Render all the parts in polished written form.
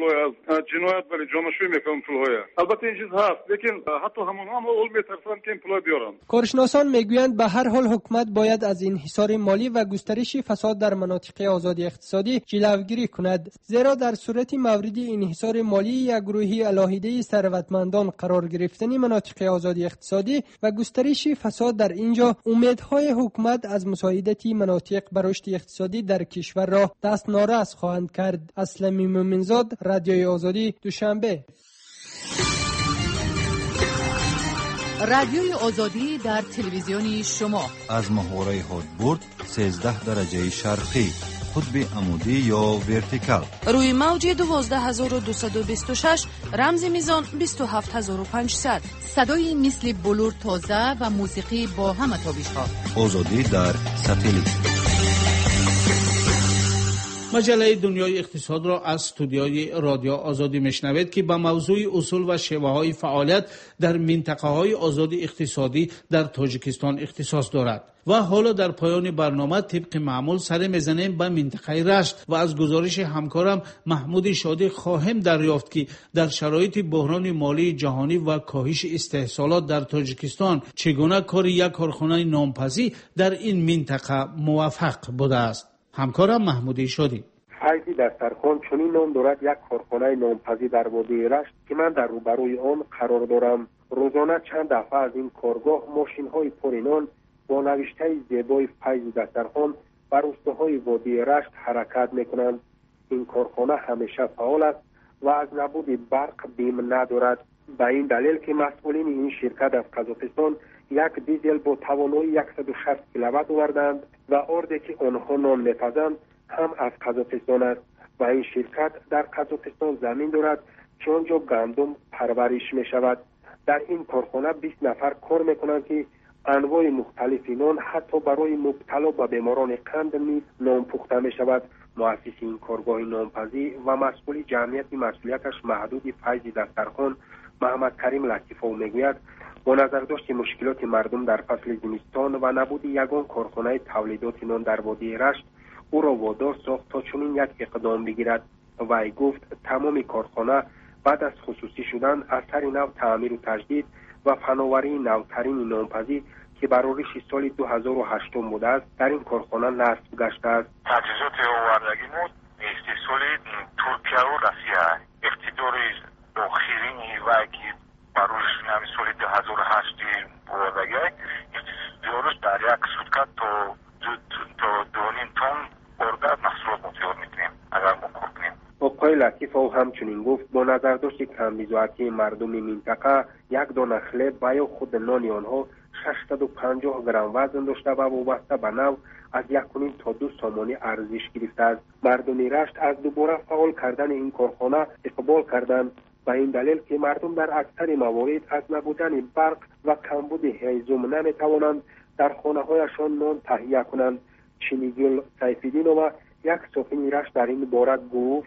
پولای از جنایت برای جانشویی میکنن پولای. البته این چیز هست، لیکن حتی همون هم اول میترسن که این پولای بیارن. کارشناسان میگویند به هر حال حکومت باید از انحصار مالی و گسترش فساد در مناطق آزادی اقتصادی جلوگیری کند، زیرا در صورت مورد انحصار مالی یک گروه علاهیده ثروتمندان قرار گرفتن مناطق آزادی اقتصادی و گسترش فساد در اینجا، امیدهای حکومت از مساعدت مناطق به رشد اقتصادی در کشور را دست نارس خواهند کرد. اسلم مومنزاد، رادیوی آزادی، دوشنبه. رادیوی آزادی در تلویزیونی شما از محوره هادبورد 13 درجه شرقی، قطب عمودی یا ورتیکال، روی موج 12226 رمز میزان 27500، صدای مثل بلور تازه و موسیقی با همه تابش‌ها. آزادی در ساتلیت. مجله دنیای اقتصاد را از استودیوی رادیو آزادی میشنوید که به موضوع اصول و شیوه‌های فعالیت در منطقه‌های آزادی اقتصادی در تاجیکستان اختصاص دارد. و حالا در پایان برنامه طبق معمول سر میزنیم به منطقه رشت و از گزارش همکارم محمود شادی خواهیم دریافت که در شرایط بحران مالی جهانی و کاهش استحصالات در تاجیکستان چگونه کار یک کارخانه نامپذیر در این منطقه موفق بوده است. همکارم محمود شادی. فیضی دسترخوان چنین نام دارد یک کارخانه نامپذیر در وادی رشت که من در روبروی آن قرار دارم. روزانه چند دفعه از این کارگاه ماشین‌های پرینان با نوشته زیبای فیضی دسترخوان بر روستاهای وادی رشت حرکت می‌کنند. این کارخانه همیشه فعال است و از نبود برق بیم ندارد. به این دلیل که مسئولین این شرکت از قزاقستان یک دیزل با توانایی 160 کیلووات آوردند و آردی که آنها نان می‌پزند هم از قزاقستان است و این شرکت در قزاقستان زمین دارد که آنجا گندم پرورش می‌شود. در این کارخانه 20 نفر کار می‌کنند که انواع مختلف نان حتی برای مبتلا به بیماران قند نیز نان پخته می‌شود. مؤسس این کارگاه نامپذیر و مسئول جمعیت مسئولیتش محدود فیضی دسترخوان محمد کریم لطیفو میگوید با نظر داشت مشکلات مردم در فصل زمستان و نبود یگان کارخانه تولیدات نان در وادی رشت او را وادار ساخت تا چنین یک اقدام بگیرد. وی گفت تمام کارخانه بعد از خصوصی شدن اثر نو تعمیر و تجدید و فناوری نوترین نانپذیر که برای سال 2008 بوده است در این کارخانه نصب گشته است. تجهیزات آوردگیمون استحصال ترکیه و روسیه اقتدار داخلی و که برای سال 2008 آوردگی اقتدارش در یک سوتکت تا 2.5 تن آرده محصولات متیار میکنیم اگر ما کار کنیم. آقای لطیف او همچنین گفت با نظر داشت کمبیزاتی مردم منطقه یک دانه خلب و یا خود نان آنها 650 گرم وزن داشته و وابسته به نو از 1.5 تا 2 سامانی ارزش گرفته است. مردم رشت از دوباره فعال کردن این کارخانه اقبال کردند و این دلیل که مردم در اکثر موارد از نبودن برق و کمبود هیزم نمیتوانند در خانه‌هایشان نان تهیه کنند. چینیگل سیفیدین و یک ساکن رشت در این باره گفت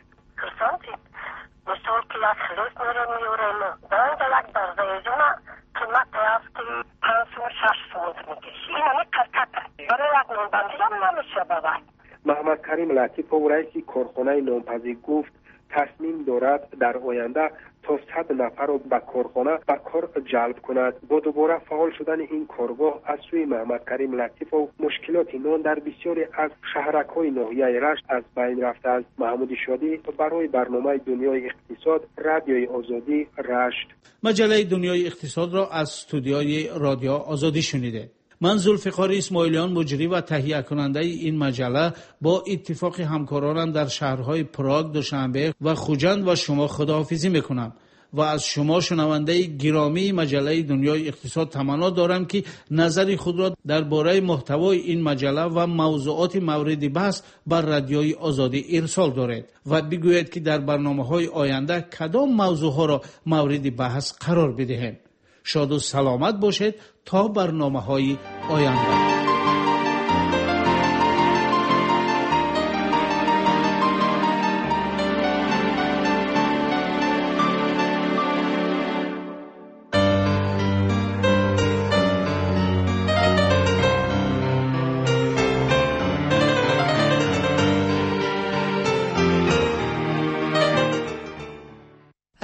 مثل کلاس خلوص نرم میورم دارن دلک در ویزونه قیمت هفتی 5-6 فونت میکشی این همه کرکته برای یک نانپذیر هم نمیشه ببرد. محمد کریم لطیف و رئیس کارخانه نانپذیر گفت تصمیم دارد در آینده تا 100 نفر را به کارخانه به کار جلب کند. با دوباره فعال شدن این کارگاه از سوی محمد کریم لطیف و مشکلات نان در بسیاری از شهرک‌های ناحیه رشت از بین رفته است. محمود شادی برای برنامه دنیای اقتصاد، رادیوی آزادی، رشت. مجله دنیای اقتصاد را از استودیوی رادیو آزادی شنیده. من ذوالفقار اسماعیلیان مجری و تهیه کننده این مجله با اتفاق همکارانم در شهرهای پراگ، دوشنبه و خوجند و شما خداحافظی میکنم و از شما شنونده گرامی مجله دنیای اقتصاد تمنا دارم که نظر خود را درباره محتوای این مجله و موضوعات مورد بحث بر رادیوی آزادی ارسال دارید و بگویید که در برنامه‌های آینده کدام موضوعها را مورد بحث قرار بدهیم. شاد و سلامت باشید تا برنامه‌های آینده.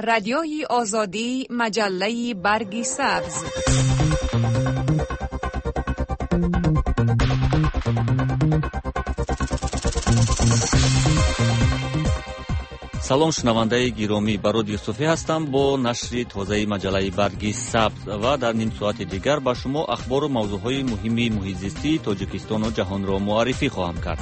رادیوی آزادی، مجله برگ سبز. салом шунавандаи гиромӣ, Барод Юсуфӣ ҳастам бо нашри тозаи маҷалаи барги сабз ва дар нимсоати дигар ба шумо ахбору мавзӯъҳои муҳими муҳитзистии Тоҷикистону ҷаҳонро муаррифӣ хоҳам кард.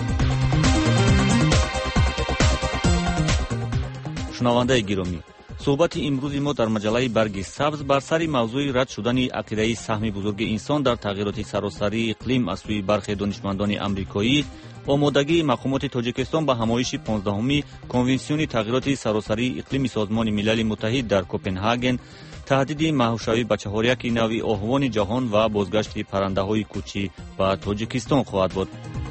шунавандаи гиромӣ, суҳбати имрӯзи мо дар маҷалаи барги сабз бар сари мавзӯи рад шудани ақидаи саҳми бузурги инсон дар тағйироти саросарии иқлим аз сӯи бархе донишмандони амрикоӣ, омодагии мақомоти Тоҷикистон ба ҳамоиши 15-уми конвенсиони тағйироти саросарии иқлими Созмони Милали Муттаҳид дар Копенҳаген, таҳдиди маҳвшавӣ ба 4 нави оҳвони ҷаҳон ва бозгашти паррандаҳои кӯчӣ ба Тоҷикистон хоҳад буд.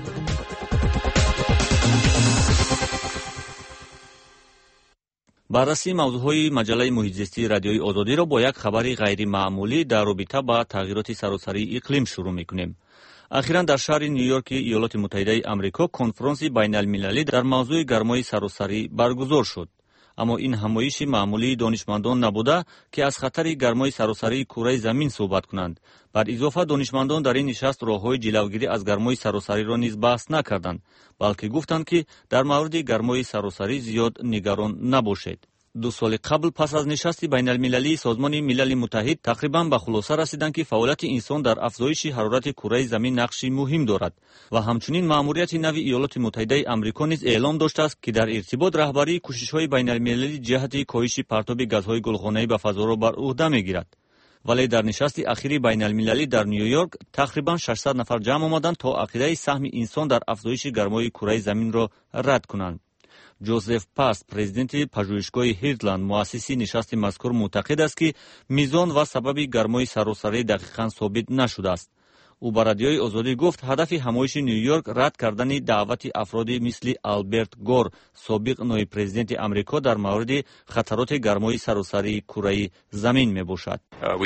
баррасии мавзӯъҳои маҷалаи муҳитзистии радиои Озодиро бо як хабари ғайримаъмулӣ дар робита ба тағйироти саросарии иқлим шурӯъ мекунем. ахиран дар шаҳри Нью-Йорки Иёлоти Муттаҳидаи Амрико конфронси байналмилалӣ дар мавзӯи гармои саросарӣ баргузор шуд. аммо ин ҳамоиши маъмулии донишмандон набуда, ки аз хатари гармои саросарии кураи замин суҳбат кунанд. бар изофа донишмандон дар ин нишаст роҳҳои ҷилавгирӣ аз гармои саросариро низ баҳс накарданд, балки гуфтанд, ки дар мавриди гармои саросарӣ зиёд нигарон набошед. 2 соли қабл пас аз нишасти байналмилалии Созмони Милали Муттаҳид тақрибан ба хулоса расиданд, ки фаъолияти инсон дар афзоиши ҳарорати кураи замин нақши муҳим дорад ва ҳамчунин маъмурияти нави Иёлоти Муттаҳидаи Амрико низ эълом доштааст, ки дар иртибот раҳбарии кӯшишҳои байналмилалӣ ҷиҳати коҳиши партоби газҳои гулхонаӣ ба фазоро бар уҳда мегирад. вале дар нишасти ахири байналмилалӣ дар Нью-Йорк тақрибан 600 нафар ҷамъ омаданд, то ақидаи саҳми инсон дар афзоиши гармои кураи заминро рад кунанд. Ҷозеф Паст, президенти пажӯҳишгоҳи Хиртланд, муассиси нишасти мазкур, мӯътақид аст, ки мизон ва сабаби гармои саросарӣ дақиқан собит нашудааст. ӯ ба радиои Озодӣ гуфт, ҳадафи ҳамоиши Нью-Йорк рад кардани даъвати афроди мисли Алберт Гор, собиқ ноиб президенти Амрико, дар мавриди хатароти гармои саросарии кураи замин мебошад.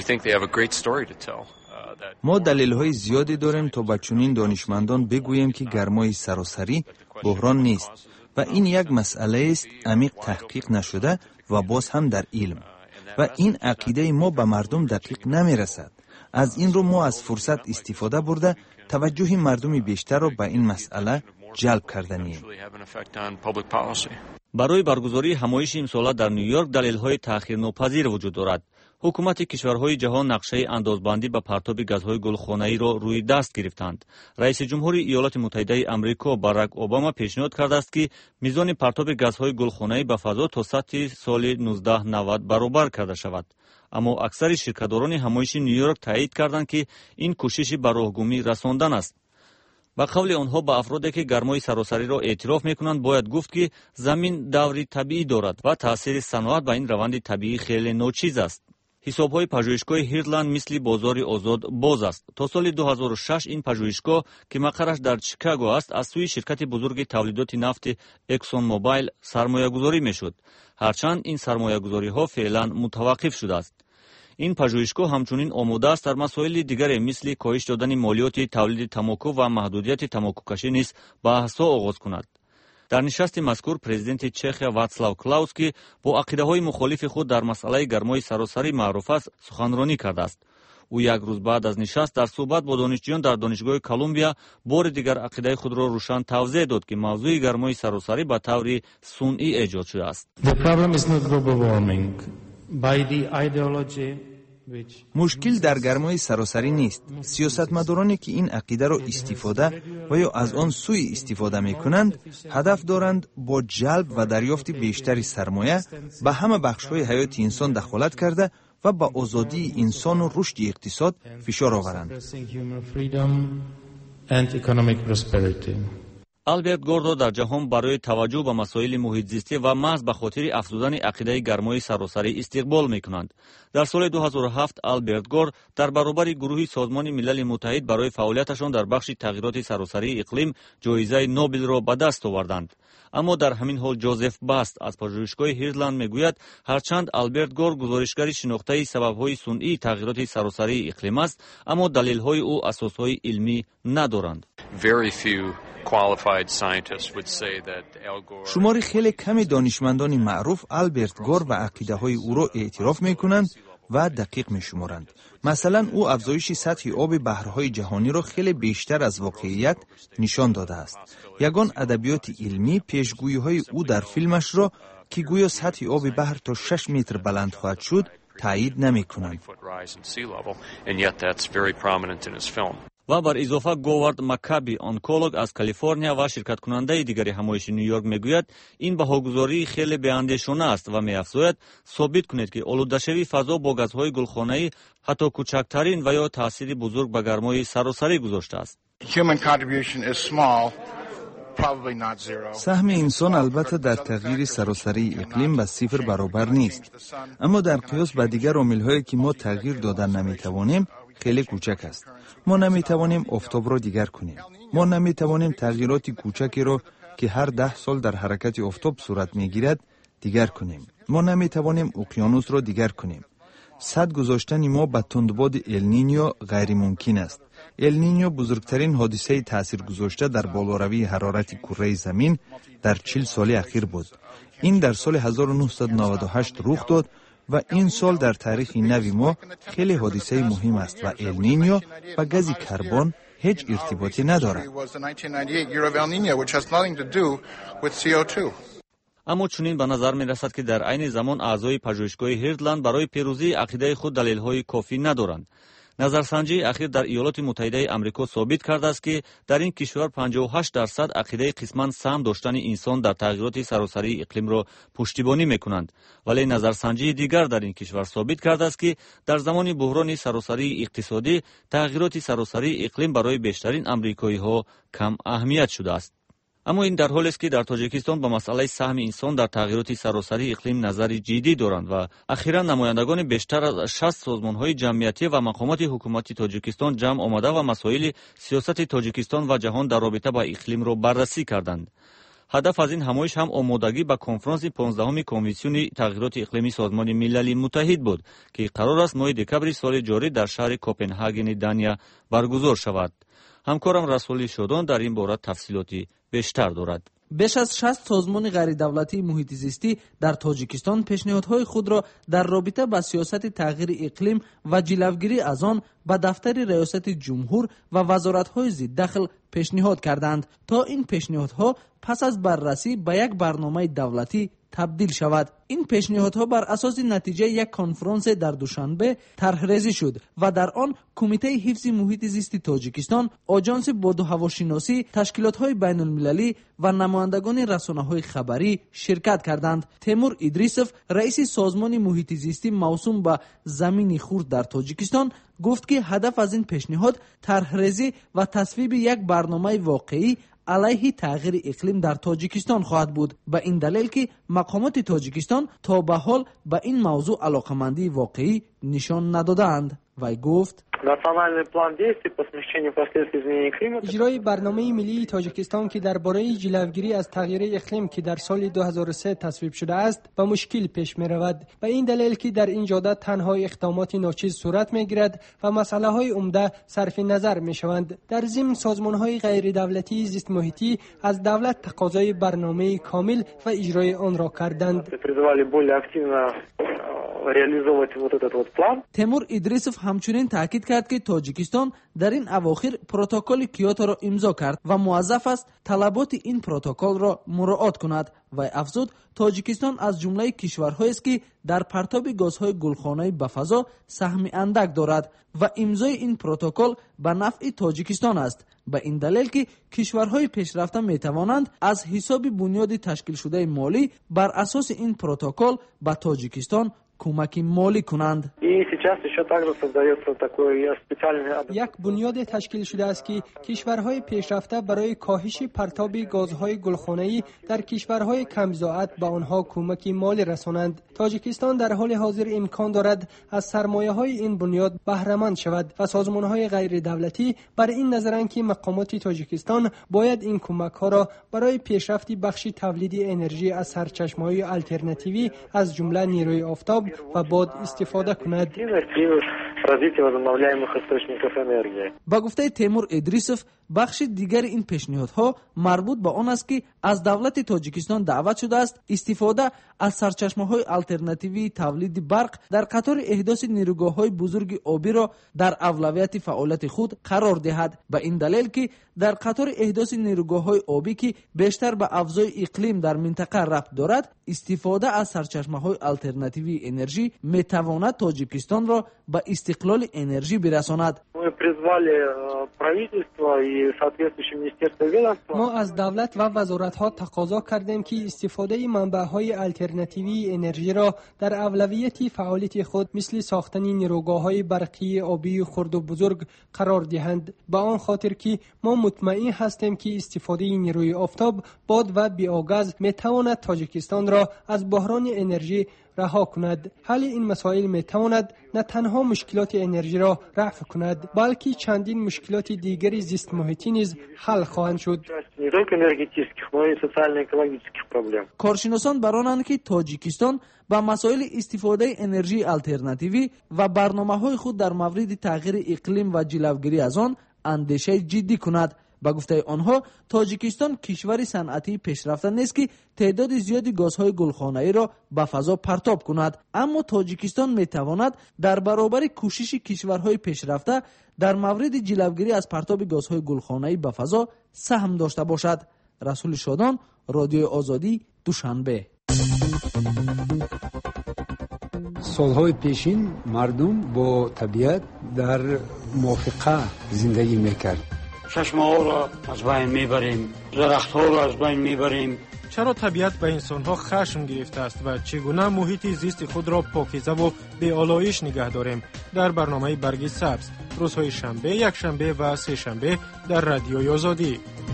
мо далелҳои зиёде дорем, то ба чунин донишмандон бигӯем, ки гармои саросарӣ буҳрон нест ва ин як масъалаест амиқ таҳқиқ нашуда ва боз ҳам дар илм. ва ин ақидаи мо ба мардум дақиқ намерасад. аз ин рӯ мо аз фурсат истифода бурда таваҷҷӯҳи мардуми бештарро ба ин масъала ҷалб карданием. барои баргузории ҳамоиши имсола дар Нью-Йорк далелҳои таъхирнопазир вуҷуд дорад. ҳукумати кишварҳои ҷаҳон нақшаи андозбандӣ ба партоби газҳои гулхонаиро рӯи даст гирифтанд. раиси ҷумҳури Иёлоти Муттаҳидаи Амрико Барак Обама пешниҳод кардааст, ки мизони партоби газҳои гулхонаӣ ба фазо то сатҳи соли 1990 баробар карда шавад. аммо аксари ширкатдорони ҳамоиши Нью-Йорк таъид карданд, ки ин кӯшиши ба роҳгумӣ расондан аст. ба қавли онҳо, ба афроде, ки гармои саросариро эътироф мекунанд, бояд гуфт, ки замин даври табиӣ дорад ва таъсири саноат ба ин раванди табиӣ хеле ночиз аст. ҳисобҳои пажӯҳишгоҳи Хиртланд мисли бозори озод боз аст. то соли 2006 ин пажӯҳишгоҳ, ки мақараш дар Чикаго аст, аз сӯи ширкати бузурги тавлидоти нафти Exxon Mobil сармоягузорӣ мешуд. ҳарчанд ин сармоягузориҳо феълан мутаваққиф шудааст. ин пажӯҳишгоҳ ҳамчунин омода аст дар масоили дигаре мисли коҳиш додани молиёти тавлиди тамоку ва маҳдудияти тамокукашӣ низ баҳсҳо оғоз кунад. дар нишасти мазкур президенти Чехия Вацлав Клауски бо ақидаҳои мухолифи худ дар масъалаи гармои саросарӣ маъруф аст суханронӣ кардааст. ӯ як рӯз баъд аз нишаст дар суҳбат бо донишҷӯён дар донишгоҳи Колумбия бори дигар ақидаи худро рӯшан тавзеҳ дод, ки мавзӯи гармои саросарӣ ба таври сунъӣ эҷод шудааст. мушкил дар гармои саросарӣ нест. сиёсатмадороне, ки ин ақидаро истифода ва ё аз он сӯи истифода мекунанд, ҳадаф доранд бо ҷалб ва дарёфти бештари сармоя ба ҳама бахшҳои ҳаёти инсон дахолат карда ва ба озодии инсону рушди иқтисод фишор оваранд. Алберт Гордо дар ҷаҳон барои таваҷҷӯҳ ба масоили муҳитзистӣ ва маҳз ба хотири афзудани ақидаи гармои саросарӣ истиқбол мекунанд. дар соли 2007 Алберт Гор дар баробари гурӯҳи Созмони Милали Муттаҳид барои фаъолияташон дар бахши тағйироти саросарии иқлим ҷоизаи Нобелро ба даст оварданд. аммо дар ҳамин ҳол Ҷозеф Баст аз пажӯҳишгоҳи Хиртланд мегӯяд, ҳарчанд Алберт Гор гузоришгари шинохтаи сабабҳои сунъии тағйироти саросарии иқлим аст, аммо далелҳои ӯ асосҳои илмӣ надоранд. شماری خیلی کمی دانشمندان معروف آلبرت گور و عقیده‌های او را اعتراف می‌کنند و دقیق می‌شمارند. مثلا او افزایش سطح آب بحرهای جهانی را خیلی بیشتر از واقعیت نشان داده است. یگان ادبیات علمی پیشگویی‌های او در فیلمش را که گویا سطح آب بحر تا 6 متر بلند خواهد شد تایید نمی‌کنند. و بر اضافه گوارد مکابی онколог از کالیفرنیا و شرکت کننده دیگری همایش نیویورک میگوید این بهاگذاری خیلی بی‌اندیشانه است و می‌افزاید ثابت کنید که آلوده‌شوی فضا با گازهای گلخانه‌ای حتی کوچکترین و یا تأثیری بزرگ به گرمای سراسری گذاشته است. سهم انسان البته در تغییر سراسری اقلیم به صفر برابر نیست، اما در قیاس با دیگر عامل‌هایی که ما تغییر دادن نمی‌توانیم خیلی کوچک است. ما نمی‌توانیم آفتاب را دیگر کنیم. ما نمی‌توانیم تغییرات کوچکی را که هر 10 سال در حرکت آفتاب صورت می‌گیرد دیگر کنیم. ما نمی‌توانیم اقیانوس را دیگر کنیم. سد گذاشتن ما به تندباد النینیو غیر ممکن است. النینیو بزرگترین حادثه تاثیر گذاشته در بالاروی حرارت کره زمین در 40 سال اخیر بود. این در سال 1998 رخ داد و این سال در تاریخ نو ما خیلی حادثه مهم است و النینیو با گاز کربن هیچ ارتباطی ندارد. اما چنین به نظر می رسد که در عین زمان اعضای پژوهشگاه هیردلند برای پیروزی عقیده خود دلیل‌های کافی ندارند. نظرسنجی اخیر در ایالات متحده آمریکا ثابت کرده است که در این کشور 58% عقیده قسماً سهم داشتن انسان در تغییرات سراسری اقلیم را پشتیبانی می‌کنند، ولی نظرسنجی دیگر در این کشور ثابت کرده است که در زمان بحران سراسری اقتصادی تغییرات سراسری اقلیم برای بیشترین آمریکایی‌ها کم اهمیت شده است. اما این در حالی است که در تاجیکستان به مسئله سهم انسان در تغییرات سراسری اقلیم نظری جدی دارند و اخیراً نمایندگان بیشتر از 60 سازمان‌های جمعیتی و مقامات حکومتی تاجیکستان جمع آمده و مسائل سیاست تاجیکستان و جهان در رابطه با اقلیم را بررسی کردند. هدف از این همایش هم آمادگی به کنفرانس 15 کمیسیون تغییرات اقلیمی سازمان ملل متحد بود که قرار است ماه دکبر سال جاری در شهر کوپنهاگن دانیا برگزار شود. همکارم رسولی شودان در این باره تفصیلاتی بیشتر دارد. بیش از 60 سازمان غیر دولتی محیط زیستی در تاجیکستان پیشنهادهای خود را در رابطه با سیاست تغییر اقلیم و جلوگیری از آن به دفتر ریاست جمهور و وزارت‌های ضد دخل پیشنهاد کردند تا این پیشنهادها پس از بررسی به یک برنامه دولتی تبدیل شود. این پیشنهادها بر اساس نتیجه یک کنفرانس در دوشنبه طرح‌ریزی شد و در آن کمیته حفظ محیط زیست تاجیکستان، آژانس باد و هواشناسی، تشکیلات‌های بین‌المللی و نمایندگان رسانه‌های خبری شرکت کردند. تیمور ادریسوف، رئیس سازمان محیط زیستی موسوم به زمین خرد در تاجیکستان، گفت که هدف از این پیشنهاد طرح‌ریزی و تصویب یک برنامه واقعی علیه تغییر اقلیم در تاجیکستان خواهد بود. به این دلیل که مقامات تاجیکستان تا به حال به این موضوع علاقمندی واقعی نشان ندادند. وی گفت اجرای برنامه ملی تاجیکستان که درباره جلوگیری از تغییر اقلیم که در سال 2003 تصویب شده است به مشکل پیش می رود. به این دلیل که در این جهت تنها اقدامات ناچیز صورت می گیرد و مسئله های عمده صرف نظر می شوند. در ضمن سازمان های غیر دولتی زیست محیطی از دولت تقاضای برنامه کامل و اجرای آن را کردند. تیمور ادریسوف همچنین تاکید کرد که تاجیکستان در این اواخر پروتکل کیوتو را امضا کرد و موظف است طلبات این پروتکل را مراعات کند. و افزود تاجیکستان از جمله کشورهایی است که در پرتاب گازهای گلخانه‌ای به فضا سهم اندک دارد و امضای این پروتکل به نفع تاجیکستان است. به این دلیل که کشورهای پیشرفته می توانند از حساب بنیاد تشکیل شده مالی بر اساس این پروتکل به تاجیکستان کمک مالی کنند. یک بنیاد تشکیل شده است که کشورهای پیشرفته برای کاهش پرتاب گازهای گلخانه‌ای در کشورهای کم‌زراعت به آنها کمک مالی رسانند. تاجیکستان در حال حاضر امکان دارد از سرمایه‌های این بنیاد بهره مند شود و سازمان‌های غیر دولتی بر این نظرند که مقامات تاجیکستان باید این کمک‌ها را برای پیشرفت بخش تولید انرژی از سرچشمه‌های آلترناتیوی از جمله نیروی آفتاب و باد استفاده کند. развития возобновляемых источников энергии. با گفته تیمور ادریسوف بخش دیگر این پیشنهادها مربوط به آن است که از دولت تاجیکستان دعوت شده است استفاده از سرچشمه‌های آلترناتیوی تولید برق در قطار احداث نیروگاه‌های بزرگ آبی را در اولویت فعالیت خود قرار دهد. به این دلیل که در قطار احداث نیروگاه‌های آبی که بیشتر به افزای اقلیم در منطقه ربط دارد استفاده از سرچشمه‌های آلترناتیوی انرژی می‌تواند تاجیکستان را به استقلال انرژی برساند. ما از دولت و وزارت‌ها تقاضا کردیم که استفاده منبع‌های آلترناتیوی انرژی را در اولویت فعالیت خود مثل ساختن نیروگاه‌های برقی آبی خرد و بزرگ قرار دهند. به آن خاطر که ما مطمئن هستیم که استفاده نیروی آفتاب، باد و بیوگاز می‌تواند تاجیکستان را از بحران انرژی رها کند. حل این مسائل می‌تواند نه تنها مشکلات انرژی را رفع کند بلکه چندین مشکلات دیگری زیست محیطی نیز حل خواهند شد. کارشناسان برانند که تاجیکستان با مسائل استفاده انرژی آلترناتیوی و برنامه‌های خود در مورد تغییر اقلیم و جلوگیری از آن اندیشه جدی کند. با گفته آنها تاجیکستان کشوری صنعتی پیشرفته نیست که تعداد زیادی گازهای گلخانه‌ای را به فضا پرتاب کند، اما تاجیکستان میتواند در برابر کوشش کشورهای پیشرفته در مورد جلوگیری از پرتاب گازهای گلخانه‌ای به فضا سهم داشته باشد. رسول شادان، رادیو آزادی، دوشنبه. سالهای پیشین مردم با طبیعت در موافقه زندگی میکرد. چشمه‌ها را از بین میبریم، درخت‌ها را از بین میبریم. چرا طبیعت به انسان‌ها خشم گرفته است و چگونه محیط زیست خود را پاکیزه و بی‌آلایش نگه داریم؟ در برنامه برگ سبز روزهای شنبه، یکشنبه و سه شنبه در رادیوی آزادی.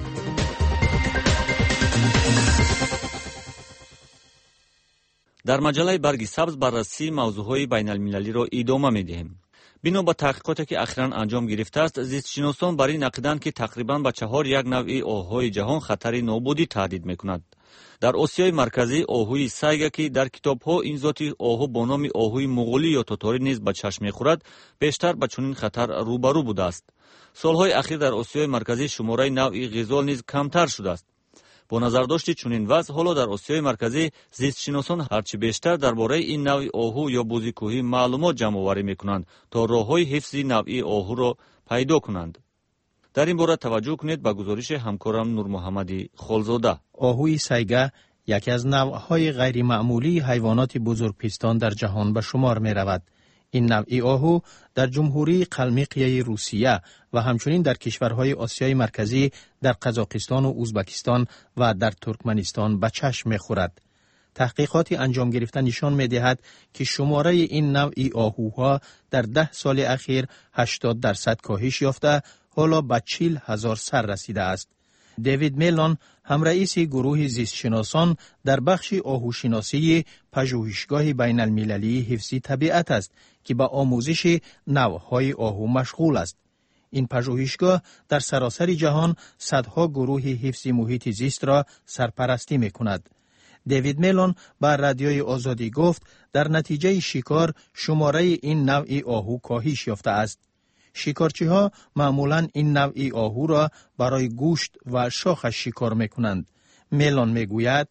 در مجله برگ سبز بررسی موضوعهای بین‌المللی را ادامه می‌دهیم. بنا به تحقیقاتی که اخیراً انجام گرفته است، زیستشناسان بر این عقیده‌اند که تقریباً به 4 نوع آهوهای جهان خطر نابودی تهدید می‌کند. در آسیای مرکزی آهوی سایگا که در کتاب‌ها این ذات آهو با نام آهوی مغولی یا تاتاری نیز به چشم می‌خورد، بیشتر با چنین خطر روبرو بوده است. سالهای اخیر در آسیای مرکزی شماره نوع غزال نیز کمتر شده است. با نظر داشت چنین وضع، حالا در آسیای مرکزی زیستشناسان هرچی بیشتر درباره این نوع آهو یا بوزی کوهی معلومات جمع آوری می‌کنند تا راه‌های حفظ نوع آهو را پیدا کنند. در این باره توجه کنید به گزارش همکارم نور محمدی خالزاده. آهوی سایگا یکی از نوع‌های غیر معمولی حیوانات بزرگپیستان در جهان به شمار می‌رود. این نوع آهو در جمهوری قلمقیه روسیه و همچنین در کشورهای آسیای مرکزی در قزاقستان و ازبکستان و در ترکمنستان به چشم می‌خورد. تحقیقاتی انجام گرفته نشان می‌دهد که شماره این نوع آهوها در 10 سال اخیر 80% کاهش یافته، حالا به 40,000 سر رسیده است. دیوید میلان، همرئیس گروه زیستشناسان در بخش آهوشناسی پژوهشگاه بین المللی حفظ طبیعت است که به آموزش نوع‌های آهو مشغول است. این پژوهشگاه در سراسر جهان صدها گروه حفظ محیط زیست را سرپرستی می‌کند. دیوید میلان بر رادیوی آزادی گفت در نتیجه شکار شماره این نوع آهو کاهش یافته است. شکارچی‌ها معمولاً این نوع آهو را برای گوشت و شاخش شکار می‌کنند. میلان می‌گوید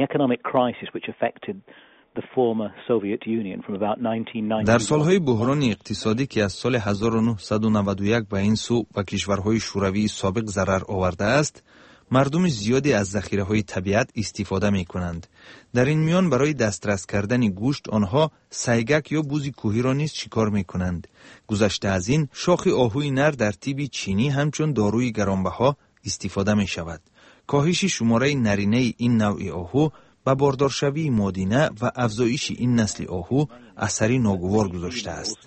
در سالهای بحران اقتصادی که از سال 1991 به این سو و کشورهای شوروی سابق ضرر آورده است، مردم زیادی از ذخیره‌های طبیعت استفاده می‌کنند. در این میان برای دسترس کردن گوشت آنها سایگک یا بوز کوهی را نیز شکار می‌کنند. گذشته از این، شاخ آهوی نر در طب چینی همچون داروی گرانبها استفاده می‌شود. کاهش شماره نرینه این نوع آهو با باردارشوی مادینه و افزایش این نسل آهو اثری ناگوار گذاشته است.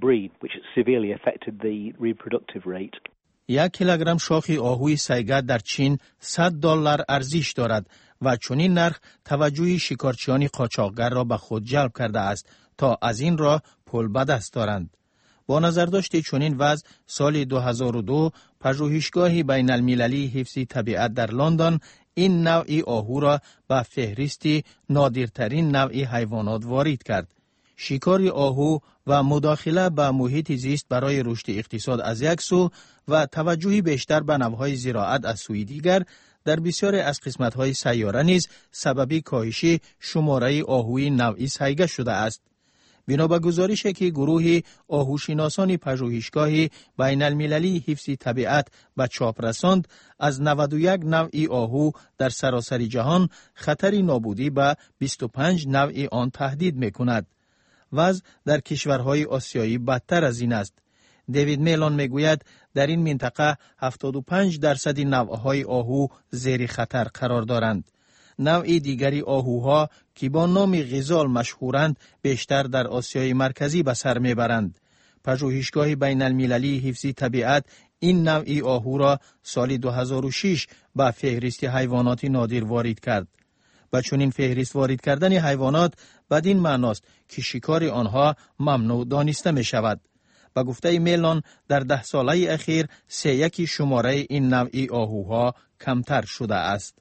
1 کیلوگرم شاخ آهوی سایگا در چین $100 ارزش دارد و چنین نرخ توجه شکارچیان قاچاقگر را به خود جلب کرده است تا از این راه پول به دست دارند. با نظر داشت چنین وضع، سال 2002 پژوهشگاه بین المللی حفظ طبیعت در لندن این نوع آهو را به فهرست نادرترین نوع حیوانات وارد کرد. شکار آهو و مداخله به محیط زیست برای رشد اقتصاد از یک سو و توجهی بیشتر به نوهای زراعت از سوی دیگر در بسیاری از قسمت‌های سیاره نیز سبب کاهش شماره آهوی نوعی صیقه شده است. بنا به گزارشی که گروه آهوشناسان پژوهشگاه بین المللی حفظ طبیعت به چاپ رساند، از 91 نوع آهو در سراسر جهان خطر نابودی به 25 نوع آن تهدید می‌کند. وضع در کشورهای آسیایی بدتر از این است. دیوید میلان میگوید در این منطقه 75% نوعهای آهو زیر خطر قرار دارند. نوع دیگری آهوها که با نام غزال مشهورند بیشتر در آسیای مرکزی به سر میبرند. پژوهشگاه بین المللی حفظ طبیعت این نوع آهو را سال 2006 به فهرست حیوانات نادر وارد کرد. با چنین فهرست وارد کردن حیوانات بدین معناست که شکار آنها ممنوع دانسته می شود. با گفته میلان در 10 ساله اخیر 3/1 شماره این نوع آهوها کمتر شده است.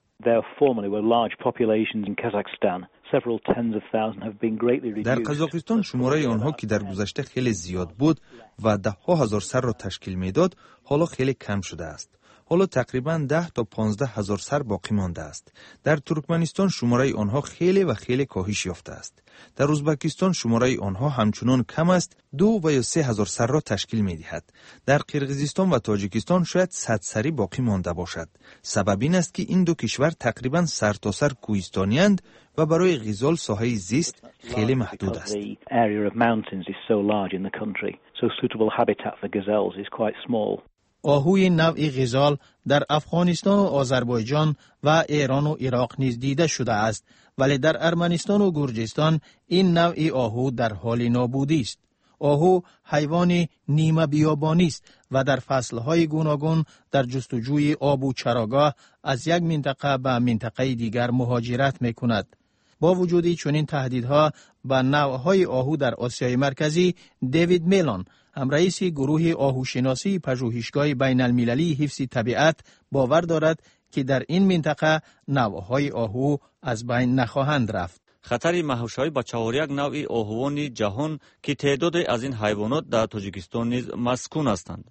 در قزاقستان شماره آنها که در گذشته خیلی زیاد بود و 10,000 سر را تشکیل میداد، حالا خیلی کم شده است. حالا تقریباً 10 تا 15,000 سر باقی مانده است. در ترکمنستان شماره آنها خیلی کاهش یافته است. در ازبکستان شماره آنها همچنان کم است، 2 و یا 3,000 سر را تشکیل می دهد. در قرقیزستان و تاجیکستان شاید 100 سری باقی مانده باشد. سبب این است که این دو کشور تقریباً سرتاسر کوهستانی‌اند و برای غزال ساحه زیست خیلی محدود است. آهوی نوع غزال در افغانستان و آذربایجان و ایران و عراق نیز دیده شده است، ولی در ارمنستان و گرجستان این نوع آهو در حال نابودی است. آهو حیوان نیمه بیابانی است و در فصلهای گوناگون در جستجوی آب و چراگاه از یک منطقه به منطقه دیگر مهاجرت می‌کند. با وجود چنین تهدیدها به نوع‌های آهو در آسیای مرکزی، دیوید میلان، همرئیس گروه آهوشناسی پژوهشگاه بین المللی حفظ طبیعت، باور دارد که در این منطقه نوع‌های آهو از بین نخواهند رفت. خطر مهوش‌های با 4 نوع آهوان جهان که تعداد از این حیوانات در تاجیکستان نیز مسکون هستند.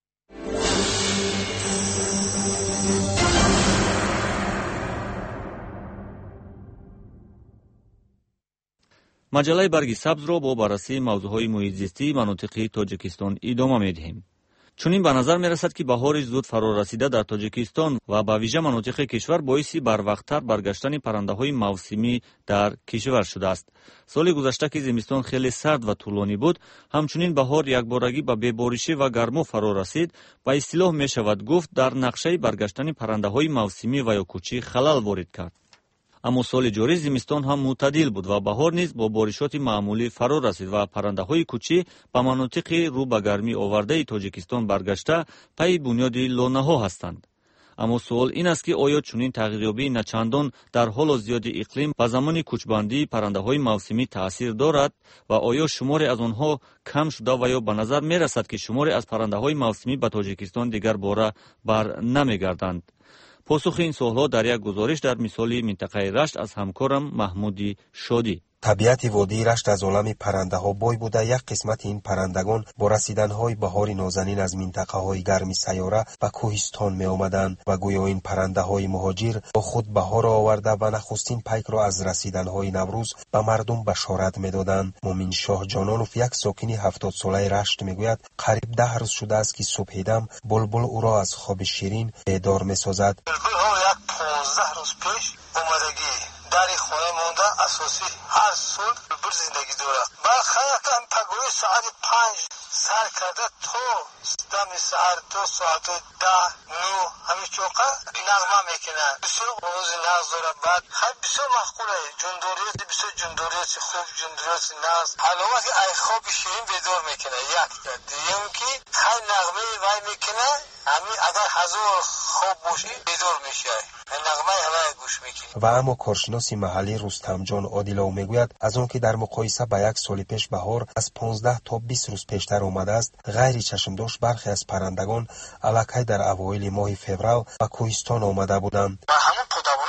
مجله برگ سبز را با بررسی موضوعهای محیط زیستی مناطق تاجیکستان ادامه می‌دهیم. چنین به نظر می‌رسد که بهار زود فرا رسیده در تاجیکستان و به ویژه مناطق کشور باعث بروقت‌تر برگشتن پرنده‌های موسمی در کشور شده است. سال گذشته که زمستان خیلی سرد و طولانی بود، همچنین بهار یکبارگی به بی‌بارشی و گرما فرا رسید. به اصطلاح می‌شود گفت در نقشه برگشتن پرنده‌های موسمی و یا کوچی خلل وارد کرد. اما سال جاری زمستان هم معتدل بود و بهار نیز با بارشات معمولی فرا رسید و پرنده‌های کوچی به مناطق رو به گرمی آورده تاجیکستان برگشته پی بنیاد لانه‌ها هستند. اما سوال این است که آیا چنین تغییریابی نچندان در حال زیاد اقلیم و زمان کوچبندی پرنده‌های موسمی تأثیر دارد و آیا شماری از آنها کم شده و یا به نظر می‌رسد که شماری از پرنده‌های موسمی به تاجیکستان دیگر باره بر نمی‌گردند؟ پاسخ این سوال‌ها در یک گزارش در مثال منطقه رشت از همکارم محمودی شادی. طبیعت وادی رشت از عالم پرنده ها بوی بوده. یک قسمت این پرندگان با رسیدن های بهار نازنین از منطقه های گرمی سیاره و کوهستان می آمدند و گویا این پرنده های مهاجر با خود بهار آورده و نخستین پیک را از رسیدن های نوروز به مردم بشارت می دادند. مومن شاه جانانوف، یک ساکن 70 ساله رشت، می گوید قریب 10 روز شده است که صبح دم بلبل او را از خواب شیرین بیدار می سازد. بلبل ها یک 15 روز پیش اومدگی در خانه مونده، اساسی هر سال بلبل زندگی داره. بعد خیلی پگوی ساعت 5 سر کرده تو دم ساعت 2 ساعت 10 9 همین چوقه نغمه میکنه. بسیار روز نغز داره. بعد خیلی بسیار مخوله. جندوریت بسیار جندوریت خوب، جندوریت نغز. حالا که ای خواب شیرین بیدار میکنه. یک دیگه که خیلی نغمه وای میکنه. همین اگر هزار خواب باشی بیدار میشه. نغمه همه گوش میکنه. و اما کارشناس محلی رستم جان عادلو میگوید از اون که در مقایسه با یک سال پیش بهار از 15 تا 20 روز پیشتر آمده است، غیر چشمدوش برخی از پرندگان الکی در اوایل ماه فوریه به کوهستان آمده بودند. همون پدوانه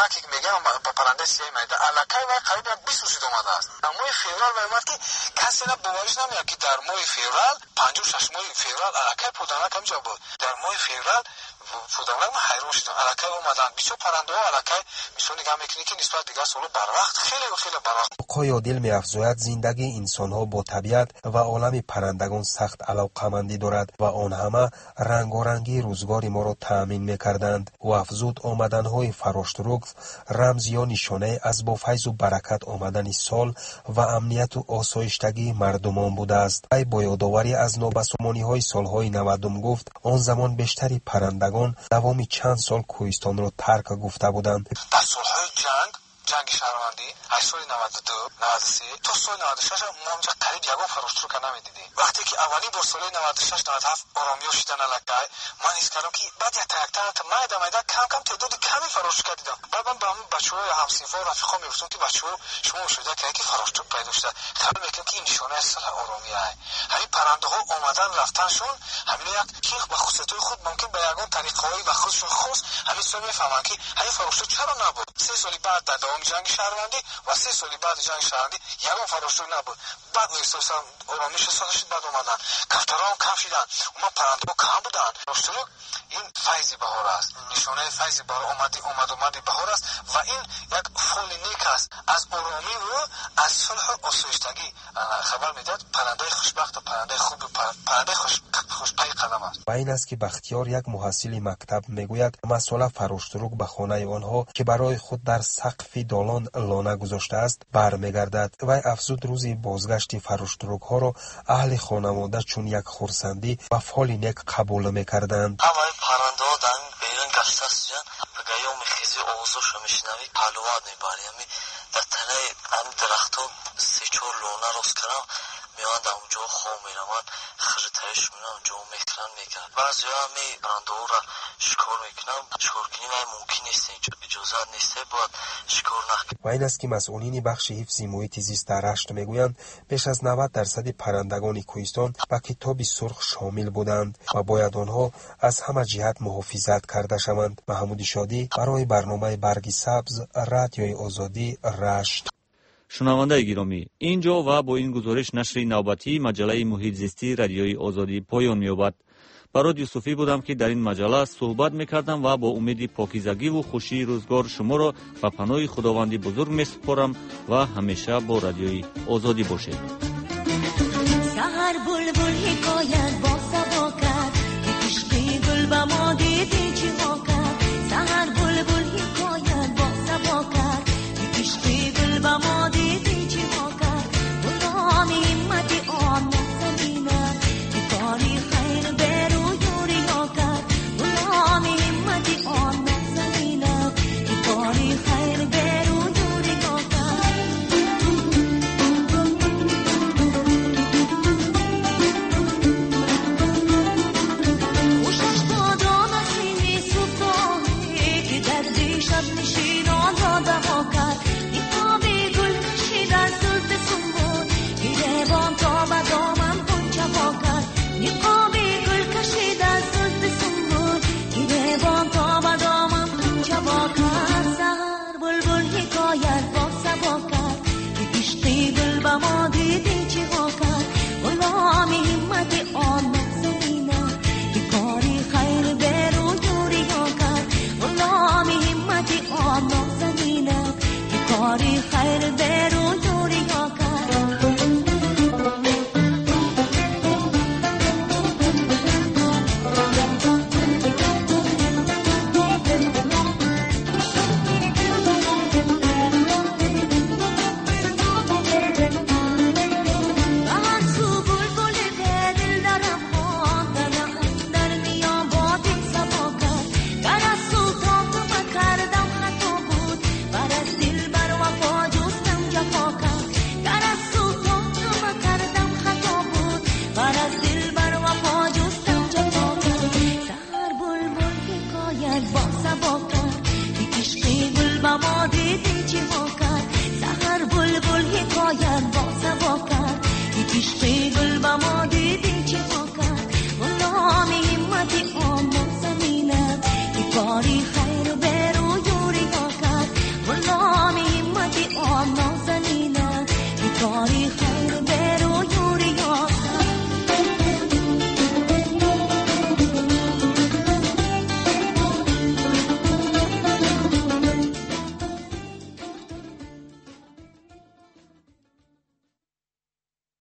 که میگم با پرنده سیاه میده الکای و قریب 20 روز اومده است. در ماه فوریه میاد که کسی نه باورش نمیاد که در ماه فوریه 56 ماه فوریه الکای پودانک همجا بود. در ماه فوریه پودانک ما حیران شدیم الکای اومدن. بسیار پرنده ها الکای میشون نگاه میکنی که نسبت دیگه سال بر وقت خیلی بر وقت. قای دل میافزاید زندگی انسان ها با طبیعت و عالم پرندگان سخت علاقمندی دارد و آن همه رنگارنگی روزگاری ما را تأمین میکردند و افزود آمدن های فراشتروک رمز یا نشانه از با فیض و برکت آمدن سال و امنیت و آسایشتگی مردمان بوده است. ای با یادآوری از نابسامانی های سالهای 90 گفت آن زمان بیشتری پرندگان دوامی چند سال کوهستان را ترک گفته بودند. در سالهای جنگ شهروندی از سال 92 93 تا سال 96 ما اونجا قریب یگان فراشتروک نمیدیدیم. وقتی که اولین بار سال 96 97 آرامیو شدن الکای من حس کردم که بعد یک تا میده کم تعداد کمی فراشتروک دیدم. بعد من با بچه‌های همسنفا و رفیقا میگفتم که بچه‌ها شما شده که فراشتروک پیدا شده خبر میکنم که این نشانه اصل آرامیه. همین پرنده‌ها اومدن رفتنشون همین یک کیخ با خصوصیت‌های خود ممکن به یگان طریقه‌های و خودشون خاص همین سال میفهمن که همین فراشتروک چرا نبود. 3 سال بعد در دوام جنگ شهروندی و 3 سال بعد جنگ شهروندی یگان فراشتروک نبود. بعد احساس آرامش سالش بعد اومدن کفترها هم کم شدن اما پرنده‌ها کم بودن. فراشتروک این فیض بهار است، نشانه فیض بهار اومد بهار است و این یک فول نیک است از آرامی و از صلح و آسایشتگی خبر میدهد. پرنده خوشبخت و پرنده خوب پرنده خوشپی قدم است. و این است که بختیار یک محصل مکتب میگوید مسئله فراشتروک به خانه آنها که برای خود در سقف دالان لانه گذاشته است برمیگردد. و افزود روزی بازگشت فراشتروک ها را اهل خانواده چون یک خرسندی و فال نیک قبول میکردند. همه پرنده ها در این بیرون گشته است گیام خیزی آوازش رو میشنوی پهلوان میبری همی در تنه هم درخت ها 3-4 لونه راست کردم میان در اونجا خواه میرمن خرطهش میرم اونجا میکنن بعضی ها همی پرنده ها را شکار میکنم. شکار کنیم های ممکن نیست اجازت نیسته باید شکار نکنیم. و این است که مسئولین بخش حفظ محیط زیست در رشت میگویند بیش از 90% پرندگان کوهستان به کتاب سرخ شامل بودند و باید آنها از همه جهت محافظت کرده شوند. محمود شادی برای برنامه برگ سبز رادیوی آزادی رشت. شنونده گرامی، اینجا و با این گزارش نشر نوبتی مجله محیط زیستی رادیوی آزادی پایان می‌یابد. برای یوسفی بودم که در این مجله صحبت می‌کردم و با امید پاکیزگی و خوشی روزگار شما را به پناه خداوند بزرگ می‌سپارم و همیشه با رادیوی آزادی باشید. سحر بلبل حکایت با صبا کرد که عشقی گل به ما دیدی چی ها کرد. سحر بلبل حکایت با صبا کرد که عشقی گل به ما دیدی چی ها کرد. غلام همت آن محسنینه که کاری خیر برو یوری ها کرد. غلام همت آن محسنینه که کاری خیر برو یوری ها کرد. خوشش دادان سینی صبحانه که دردی شب نشینان را دها کرد. نقابی گل کشید از زلف سنبول گریبان تا به دامن غنچه ها کرد. نقابی گل کشید از زلف سنبول گریبان تا به دامن غنچه ها کرد. سحر بلبل حکایت با صبا کرد که عشقی گل به ما دیدی چی ها کرد. غلام همت آن محسنینه که کاری خیر برو یوری ها کرد. غلام همت آن محسنینه که کاری خیر برو یوری ها کرد. بی خیر